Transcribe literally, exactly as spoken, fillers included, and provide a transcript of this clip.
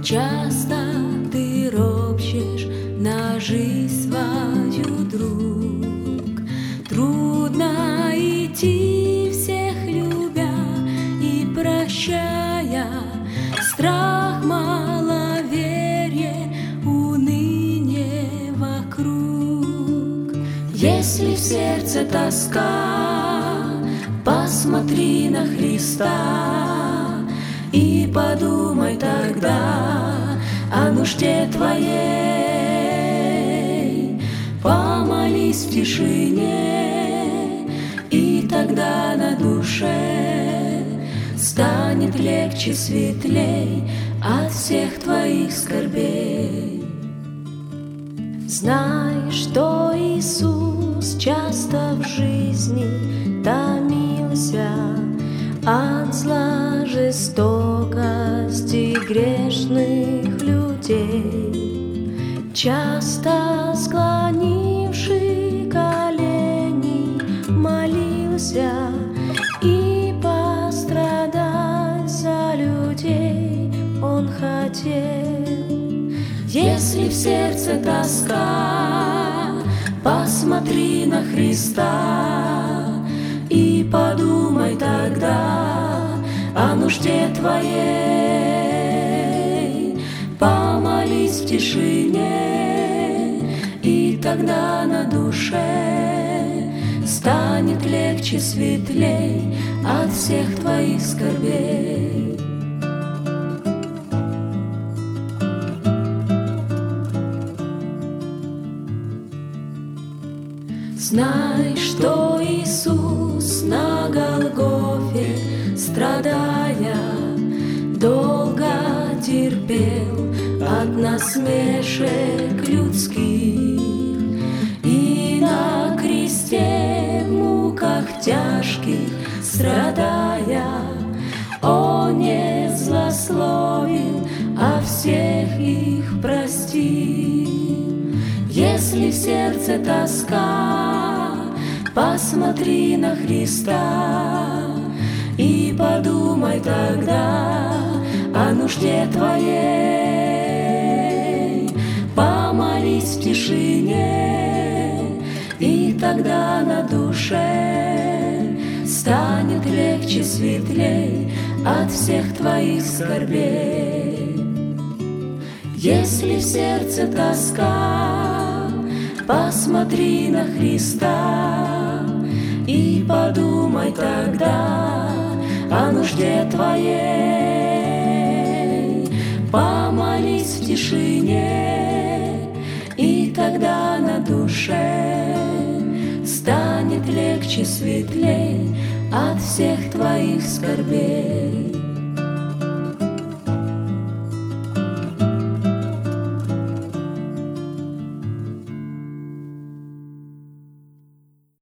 Часто ты ропщешь на жизнь свою, друг. Трудно идти, всех любя и прощая. Страх, маловерие, уныние вокруг. Если в сердце тоска, посмотри на Христа и подумай тогда о нужде твоей. Помолись в тишине, и тогда на душе станет легче, светлей от всех твоих скорбей. Знай, что Иисус часто в жизни томился от зла, жестокости грешных людей, часто склонивший колени молился и пострадать за людей он хотел. Если в сердце тоска, посмотри на Христа и подумай тогда о нужде твоей. Помолись в тишине, и тогда на душе станет легче, светлей от всех твоих скорбей. Знай, что Иисус на Голгофе, страдая, долго терпел от насмешек людских, и на кресте в муках тяжких страдая, Он не злословил, а всех их простил. Если в сердце тоска, посмотри на Христа и подумай тогда о нужде твоей. Помолись в тишине, и тогда на душе станет легче, светлей от всех твоих скорбей. Если в сердце тоска, посмотри на Христа и подумай тогда о нужде твоей. Помолись в тишине, и тогда на душе станет легче, светлей от всех твоих скорбей.